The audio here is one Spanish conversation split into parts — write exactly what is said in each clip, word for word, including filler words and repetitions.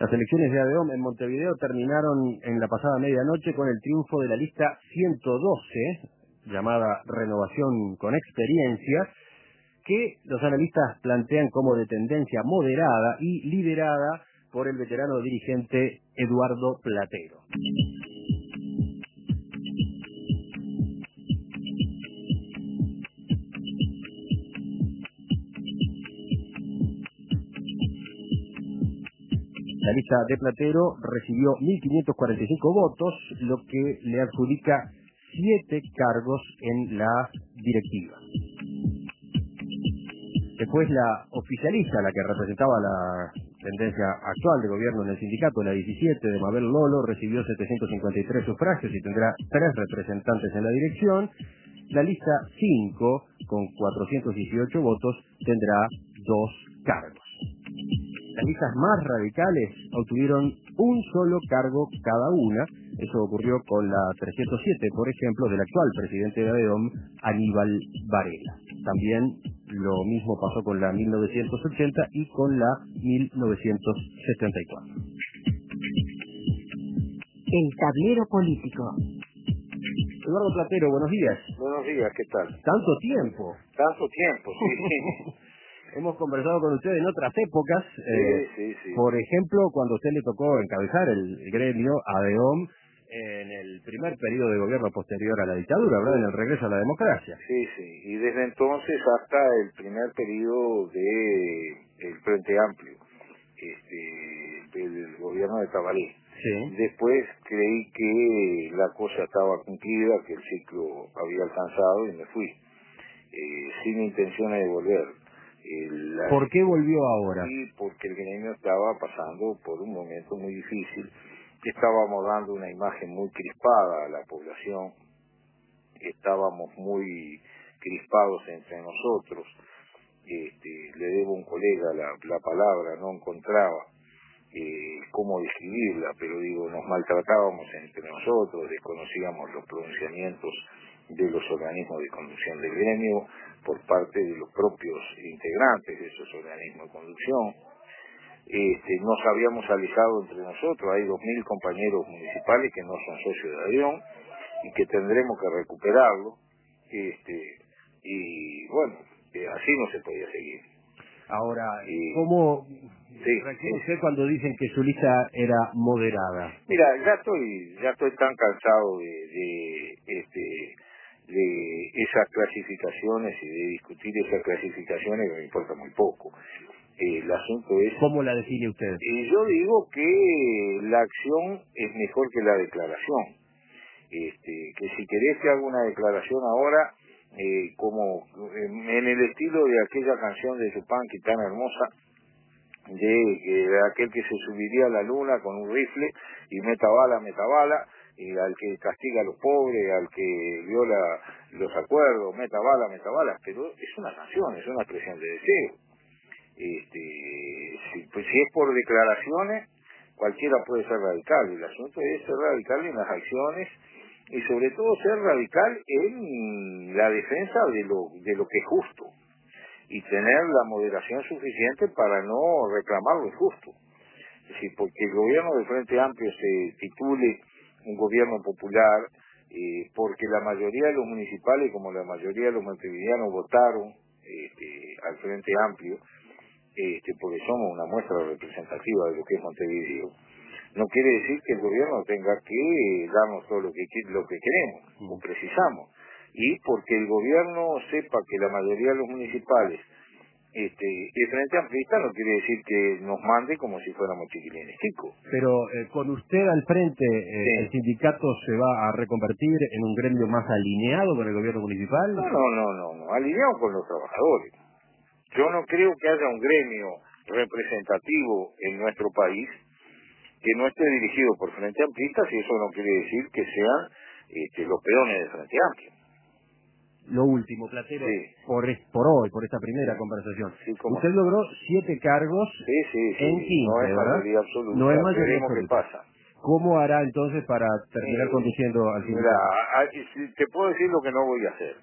Las elecciones de ADEOM en Montevideo terminaron en la pasada medianoche con el triunfo de la lista ciento doce, llamada Renovación con Experiencia, que los analistas plantean como de tendencia moderada y liderada por el veterano dirigente Eduardo Platero. La lista de Platero recibió mil quinientos cuarenta y cinco votos, lo que le adjudica siete cargos en la directiva. Después la oficialista, la que representaba la tendencia actual de gobierno en el sindicato, la diecisiete, de Mabel Lolo, recibió setecientos cincuenta y tres sufragios y tendrá tres representantes en la dirección. La lista cinco, con cuatrocientos dieciocho votos, tendrá dos cargos. Las listas más radicales obtuvieron un solo cargo cada una. Eso ocurrió con la trescientos siete, por ejemplo, del actual presidente de ADEOM, Aníbal Varela. También lo mismo pasó con la mil novecientos ochenta y con la mil novecientos setenta y cuatro. El tablero político. Eduardo Platero, buenos días. Buenos días, ¿qué tal? Tanto tiempo. Tanto tiempo, sí. Hemos conversado con usted en otras épocas. Sí, eh, sí, sí. Por ejemplo, cuando a usted le tocó encabezar el, el gremio ADEOM en el primer periodo de gobierno posterior a la dictadura, ¿verdad? En el regreso a la democracia. Sí, sí. Y desde entonces hasta el primer periodo de el Frente Amplio, este, del gobierno de Tabaré. Sí. Después creí que la cosa estaba cumplida, que el ciclo había alcanzado y me fui, eh, sin intenciones de volver. El, la, ¿Por qué volvió ahora? Sí, porque el gremio estaba pasando por un momento muy difícil. Estábamos dando una imagen muy crispada a la población, estábamos muy crispados entre nosotros. Este, le debo a un colega la, la palabra, no encontraba eh, cómo describirla, pero digo, nos maltratábamos entre nosotros, desconocíamos los pronunciamientos de los organismos de conducción del gremio por parte de los propios integrantes de esos organismos de conducción. Este, nos habíamos alejado entre nosotros, hay dos mil compañeros municipales que no son socios de ADEOM y que tendremos que recuperarlo, este, y bueno, eh, así no se podía seguir. Ahora, Y, ¿cómo sí, reacciona sí. usted cuando dicen que su lista era moderada? Mira, ya estoy, ya estoy tan cansado de, de, este, de esas clasificaciones y de discutir esas clasificaciones que me importa muy poco. Eh, el asunto es... ¿Cómo la define usted? Eh, yo digo que la acción es mejor que la declaración. Este, que si querés que haga una declaración ahora, eh, como en el estilo de aquella canción de Yupanqui tan hermosa, de, de aquel que se subiría a la luna con un rifle y meta bala, meta bala, y al que castiga a los pobres, al que viola los acuerdos, meta bala, meta bala, pero es una canción, es una expresión de deseo. Este, si, pues si es por declaraciones, cualquiera puede ser radical. El asunto es ser radical en las acciones y sobre todo ser radical en la defensa de lo, de lo que es justo y tener la moderación suficiente para no reclamar lo injusto. Es decir, porque el gobierno del Frente Amplio se titule un gobierno popular, eh, porque la mayoría de los municipales, como la mayoría de los montevideanos, votaron este, al Frente Amplio, este, porque somos una muestra representativa de lo que es Montevideo, no quiere decir que el gobierno tenga que darnos todo lo que, lo que queremos o precisamos. Y porque el gobierno sepa que la mayoría de los municipales este, el Frente Amplista, no quiere decir que nos mande como si fuéramos chiquilines chicos. Pero eh, con usted al frente, eh, Sí. ¿el sindicato se va a reconvertir en un gremio más alineado con el gobierno municipal? No, no, no, no, no, alineado con los trabajadores. Yo no creo que haya un gremio representativo en nuestro país que no esté dirigido por Frente Amplista, si eso no quiere decir que sean este, los peones de Frente Amplio. Lo último, Platero, Sí. por, es- por hoy, por esta primera Sí. conversación. Sí, ¿cómo Usted no? logró siete cargos Sí, sí, sí, en quince, no es ¿verdad? mayoría absoluta, No es mayoría veremos qué absoluta. pasa. ¿Cómo hará entonces para terminar Eh, conduciendo al mira, sindicato? a- a- si te puedo decir lo que no voy a hacer.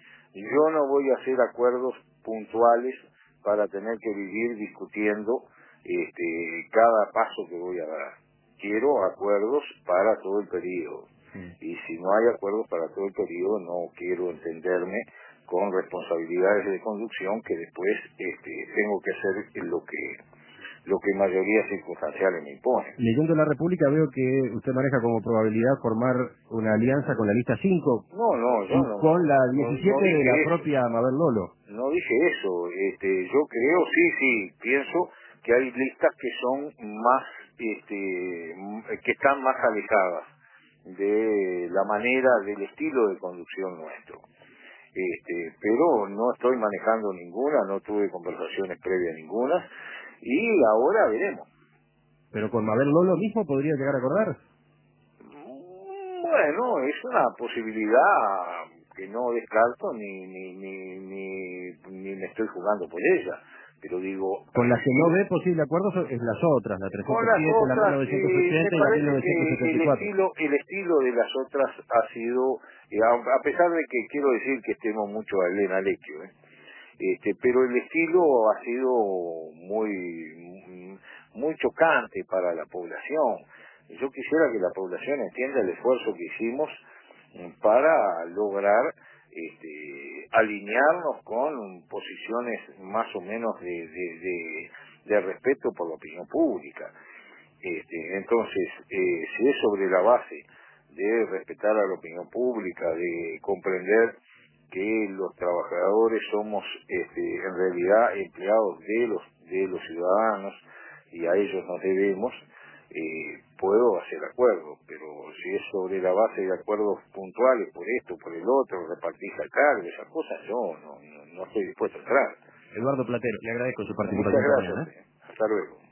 Yo no voy a hacer acuerdos puntuales para tener que vivir discutiendo este, cada paso que voy a dar. Quiero acuerdos para todo el periodo. Y si no hay acuerdos para todo el periodo, no quiero entenderme con responsabilidades de conducción que después este, tengo que hacer lo que lo que mayoría circunstanciales me impone. Leyendo La República veo que usted maneja como probabilidad formar una alianza con la lista cinco. No, no, yo no. Con la no, diecisiete no de la eso. propia Mabel Lolo. No dije eso. Este, yo creo, sí, sí, pienso que hay listas que son más, este, que están más alejadas de la manera, del estilo de conducción nuestro. Este, pero no estoy manejando ninguna, no tuve conversaciones previas ninguna, y ahora veremos. ¿Pero con Mabel Lolo mismo podría llegar a acordar? Bueno, es una posibilidad que no descarto ni ni ni ni, ni me estoy jugando por ella, pero digo... Con las que no ve posible acuerdo son es las otras, la Con trescientos las siete, la otras, eh, mil novecientos me ochenta y la parece que el mil novecientos setenta y cuatro. estilo, el estilo de las otras ha sido, eh, a, a pesar de que quiero decir que estemos mucho a Elena Lecchio, ¿eh? Este, pero el estilo ha sido muy, muy chocante para la población. Yo quisiera que la población entienda el esfuerzo que hicimos para lograr este, alinearnos con posiciones más o menos de, de, de, de respeto por la opinión pública. Este, entonces, eh, si es sobre la base de respetar a la opinión pública, de comprender que los trabajadores somos este, en realidad empleados de los de los ciudadanos y a ellos nos debemos, eh, puedo hacer acuerdos, pero si es sobre la base de acuerdos puntuales por esto, por el otro, repartirse a cargo, esas cosas, yo no, no, no estoy dispuesto a entrar. Eduardo Platero, le agradezco su Muchas participación esta gracias. mañana. Hasta luego.